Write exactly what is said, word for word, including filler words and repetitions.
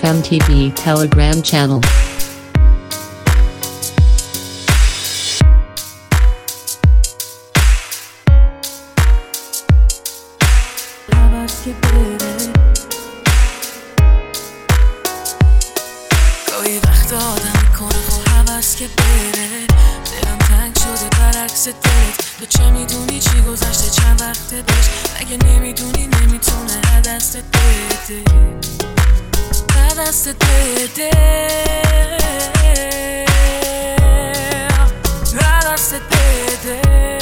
M T V Telegram channel. گاهی وقت آدم میکنه خب هوس که بره، دلم تنگ شده برعکس دلت. تو چه میدونی چی گذشته چند وقته بهش، مگه نمیدونی نمیتونه دستت بده، دستت بده، دستت بده.